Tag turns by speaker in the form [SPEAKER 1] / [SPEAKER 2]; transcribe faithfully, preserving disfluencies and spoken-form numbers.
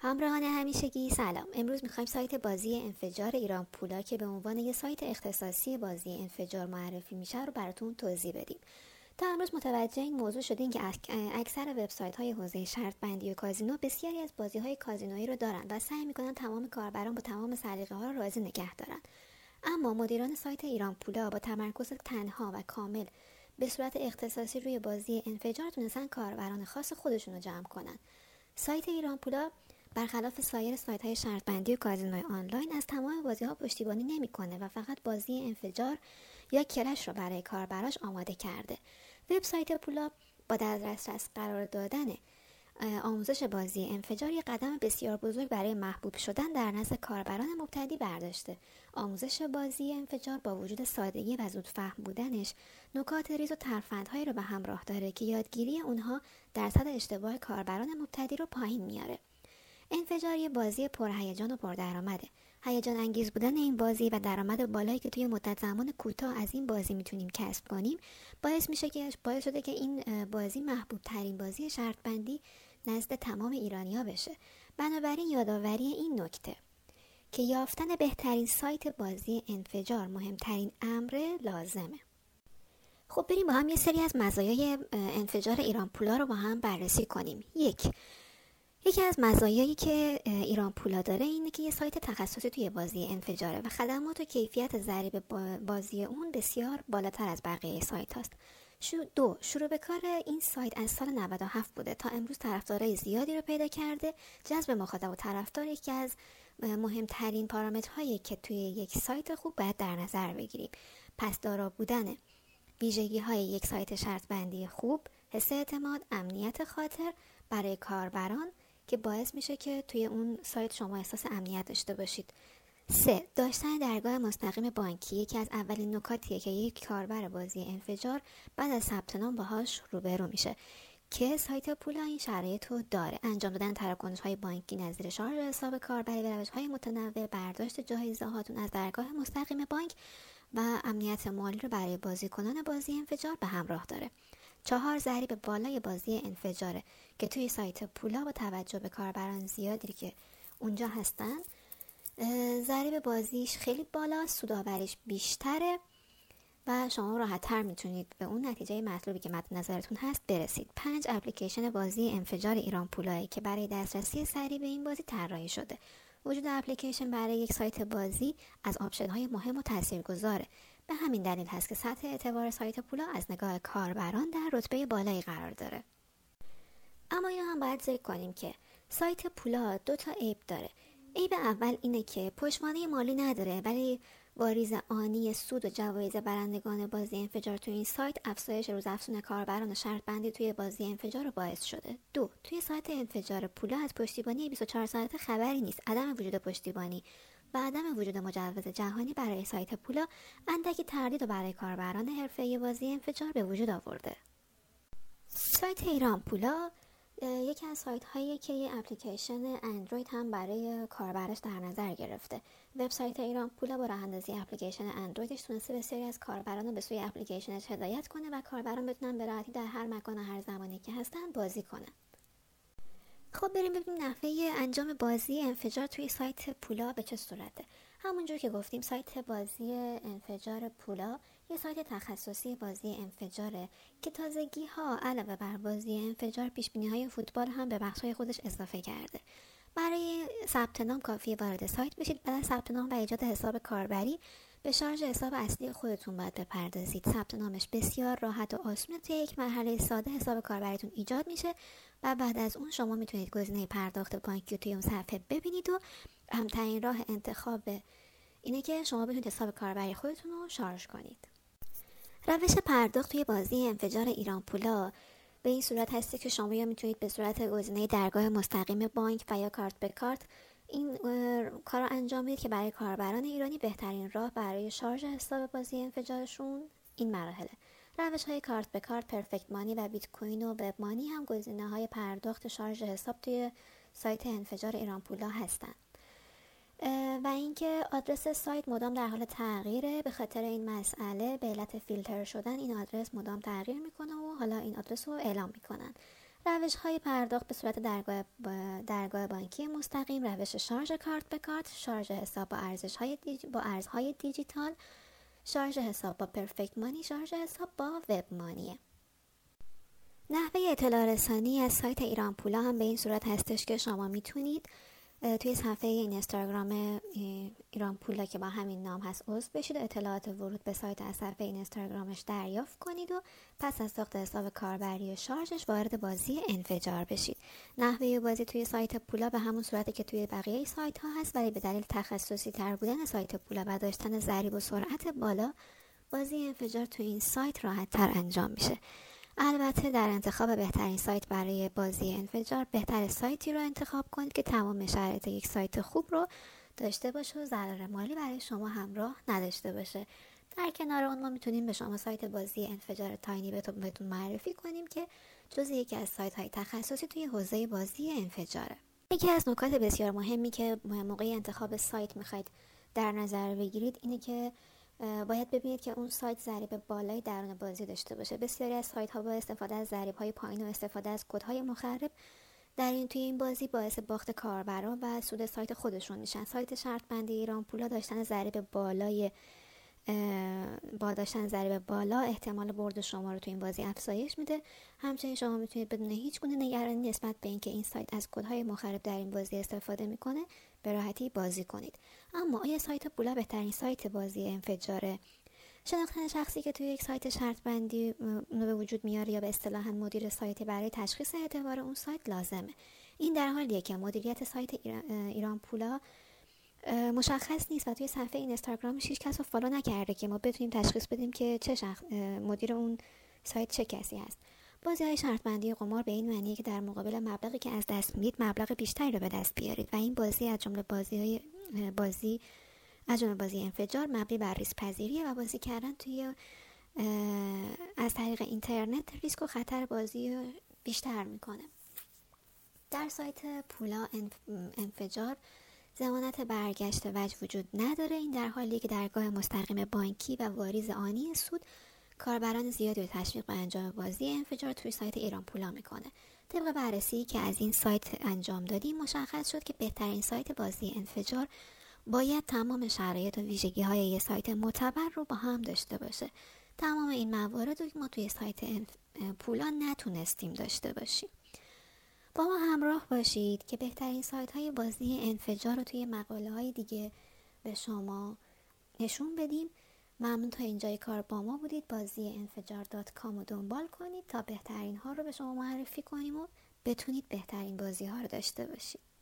[SPEAKER 1] همراهان همیشگی سلام. امروز میخوایم سایت بازی انفجار ایران پولا که به عنوان یه سایت اختصاصی بازی انفجار معرفی میشه رو براتون توضیح بدیم. تا امروز متوجه این موضوع شدیم که اکثر وبسایت های حوزه شرط بندی و کازینو بسیاری از بازی های کازینویی رو دارن و سعی میکنن تمام کاربران با تمام سلیقه ها رو راضی نگه دارن. اما مدیران سایت ایران پولا با تمرکز تنها و کامل به صورت اختصاصی روی بازی انفجار تونستن کاربران خاص خودشون رو جمع کنن. سایت ایران پولا برخلاف سایر سایت‌های شرط بندی و کازینوی آنلاین از تمام بازی‌ها پشتیبانی نمی‌کنه و فقط بازی انفجار یا کلش رو برای کاربراش آماده کرده. وبسایت پولا با در دسترس قرار دادن آموزش بازی انفجار یک قدم بسیار بزرگ برای محبوب شدن در نزد کاربران مبتدی برداشته. آموزش بازی انفجار با وجود سادگی و زودفهم بودنش نکات ریز و ترفندهایی رو به همراه داره که یادگیری اونها درصد اشتباه کاربران مبتدی رو پایین میاره. انفجار یه بازی پرهیجان و پردرآمده. هیجان انگیز بودن این بازی و درآمد بالایی که توی مدت زمان کوتاه از این بازی میتونیم کسب کنیم باعث میشه که باعث شده که این بازی محبوب ترین بازی شرط بندی نزد تمام ایرانی‌ها بشه. بنابراین یادآوری این نکته که یافتن بهترین سایت بازی انفجار مهمترین امر لازمه. خب بریم با هم یه سری از مزایای انفجار ایران پولا رو با هم بررسی کنیم. یک یکی از مزایایی که ایران پولا داره اینه که یه سایت تخصصی توی بازی انفجاره و خدمات و کیفیت ضریب بازی اون بسیار بالاتر از بقیه سایت هاست. شو دو شروع به کار این سایت از سال نود و هفت بوده تا امروز طرفدارای زیادی رو پیدا کرده. جذب مخاطب و طرفدار یکی از مهمترین پارامترهایی که توی یک سایت خوب باید در نظر بگیریم. پس دارا بودن ویژگی های یک سایت شرط بندی خوب، حس اعتماد، امنیت خاطر برای کاربران که باعث میشه که توی اون سایت شما احساس امنیت داشته باشید. سه داشتن درگاه مستقیم بانکی یکی از اولین نکاتیه که یک کاربر بازی انفجار بعد از ثبت نام باهاش روبرو میشه که سایت پولا این شرایط رو داره. انجام دادن تراکنش‌های بانکی نظیر شارژ حساب کاربری و روش‌های متنوع، برداشت جایزه هاتون از درگاه مستقیم بانک و امنیت مالی رو برای بازیکنان بازی انفجار به همراه داره. چهار ضریب بالای بازی انفجاره که توی سایت پولا با توجه به کاربران زیادی که اونجا هستن ضریب بازیش خیلی بالاست، سودآوریش بیشتره و شما راحت‌تر میتونید به اون نتیجه مطلوبی که مد نظرتون هست برسید. پنج اپلیکیشن بازی انفجار ایران پولایی که برای دسترسی سریع به این بازی طراحی شده. وجود اپلیکیشن برای یک سایت بازی از آپشن‌های مهم و تاثیرگذاره. به همین دلیل هست که سطح اعتبار سایت پولا از نگاه کاربران در رتبه بالایی قرار داره. اما اینو هم باید ذکر کنیم که سایت پولا دو تا عیب داره. عیب اول اینه که پشتوانه مالی نداره، ولی واریز آنی سود و جوایز برندگان بازی انفجار توی این سایت افزایش روزافزون کاربران شرط بندی توی بازی انفجار رو باعث شده. دو توی سایت انفجار پولا از پشتیبانی بیست و چهار ساعته خبری نیست. عدم وجود پشتیبانی و عدم وجود مجوز جهانی برای سایت پولا اندکی تردید و برای کاربران حرفه‌ای بازی انفجار به وجود آورده. سایت ایران پولا یکی از سایت هایی که یه اپلیکیشن اندروید هم برای کاربرش در نظر گرفته. وبسایت ایران پولا با راه اندازی اپلیکیشن اندرویدش تونسته بسیاری از کاربران رو به سوی اپلیکیشنش هدایت کنه و کاربران بتونن به راحتی در هر مکان و هر زمانی که هستن بازی کنن. خب بریم ببینیم نحوه انجام بازی انفجار توی سایت پولا به چه صورته. همونجور که گفتیم سایت بازی انفجار پولا یه سایت تخصصی بازی انفجاره که تازگی ها علاوه بر بازی انفجار پیش بینی های فوتبال هم به بخش‌های خودش اضافه کرده. برای ثبت نام کافیه وارد سایت بشید. بعد از ثبت نام و ایجاد حساب کاربری به شارژ حساب اصلی خودتون باید بپردازید. ثبت نامش بسیار راحت و آسونه. توی یک مرحله ساده حساب کاربریتون ایجاد میشه و بعد از اون شما میتونید گزینه پرداخت بانکی توی اون صفحه ببینید و همترین راه انتخاب اینه که شما بتونید حساب کاربری خودتون رو شارژ کنید. روش پرداخت توی بازی انفجار ایران پولا به این صورت هستی که شما یا میتونید به صورت گزینه درگاه مستقیم بانک و یا کارت به کارت این کار رو انجام بدید که برای کاربران ایرانی بهترین راه برای شارژ حساب بازی انفجارشون این مراحله. روش های کارت به کارت، پرفکت مانی و بیت کوین و وب مانی هم گزینه های پرداخت شارژ حساب توی سایت انفجار ایران پولا هستن. و اینکه آدرس سایت مدام در حال تغییره. به خاطر این مسئله به علت فیلتر شدن این آدرس مدام تغییر میکنه و حالا این آدرس رو اعلام میکنن. روش های پرداخت به صورت درگاه, با درگاه بانکی مستقیم، روش شارژ کارت به کارت، شارژ حساب با ارزش های دیج... با ارزهای دیجیتال، شارژ حساب با پرفکت مانی، شارژ حساب با وب مانیه. نحوه اطلاع رسانی از سایت ایران پولا هم به این صورت هستش که شما میتونید توی صفحه اینستاگرام ایران پولا که با همین نام هست عضو بشید و اطلاعات ورود به سایت از صفحه اینستاگرامش دریافت کنید و پس از ساخت حساب کاربری و شارژش وارد بازی انفجار بشید. نحوه بازی توی سایت پولا به همون صورتی که توی بقیه سایت ها هست، ولی به دلیل تخصصی تر بودن سایت پولا و داشتن ضریب و سرعت بالا، بازی انفجار توی این سایت راحت تر انجام میشه. البته در انتخاب بهترین سایت برای بازی انفجار بهتر سایتی رو انتخاب کنید که تمام شرایط یک سایت خوب رو داشته باشه و ضرر مالی برای شما همراه نداشته باشه. در کنار اون ما میتونیم به شما سایت بازی انفجار تاینی بهتون معرفی کنیم که جزء یکی از سایت های تخصصی توی حوزه بازی انفجاره. یکی از نکات بسیار مهمی که موقع انتخاب سایت میخواید در نظر بگیرید اینه که باید ببینید که اون سایت ضریب بالایی درون بازی داشته باشه. بسیاری از سایت ها با استفاده از ضریب‌های پایین و استفاده از کدهای مخرب در این توی این بازی باعث باخت کاربران و سود سایت خودشون میشن. سایت شرط بندی ایران پولا داشتن ضریب بالای با داشتن ضریب بالا احتمال برد شما رو توی این بازی افزایش میده. همچنین شما میتونید بدون هیچ گونه نگرانی نسبت به اینکه این سایت از کدهای مخرب در این بازی استفاده میکنه به راحتی بازی کنید. اما آیا سایت پولا بهترین سایت بازی انفجاره؟ شناختن شخصی که توی یک سایت شرط بندی به وجود میاره یا به اصطلاح مدیر سایت برای تشخیص اعتبار اون سایت لازمه. این در حالیه که مدیریت سایت ایران پولا مشخص نیست و توی صفحه اینستاگرامش هیچ کس رو فالو نکرده که ما بتونیم تشخیص بدیم که چه شخص مدیر اون سایت چه کسی هست. بازی های شرط بندی قمار به این معنیه که در مقابل مبلغی که از دست میدید مبلغ بیشتری رو به دست بیارید و این بازی از جمله بازی های بازی از جمله بازی انفجار مبنی بر ریسک پذیریه و بازی کردن توی از طریق اینترنت ریسک و خطر بازی بیشتر میکنه. در سایت پولا انفجار ضمانت برگشت وجه وجود نداره. این در حالیه که درگاه مستقیم بانکی و واریز آنی سود کاربران زیادی رو تشویق به انجام بازی انفجار توی سایت ایران پولا میکنه. طبق بررسی که از این سایت انجام دادیم مشخص شد که بهترین سایت بازی انفجار باید تمام شرایط و ویژگی های یک سایت معتبر رو با هم داشته باشه. تمام این موارد رو ما توی سایت پولا نتونستیم داشته باشیم. با ما همراه باشید که بهترین سایت های بازی انفجار رو توی مقاله های دیگه به شما نشون بدیم. ممنون تا اینجای کار با ما بودید. بازی انفجار دات کام رو دنبال کنید تا بهترین ها رو به شما معرفی کنیم و بتونید بهترین بازی ها رو داشته باشید.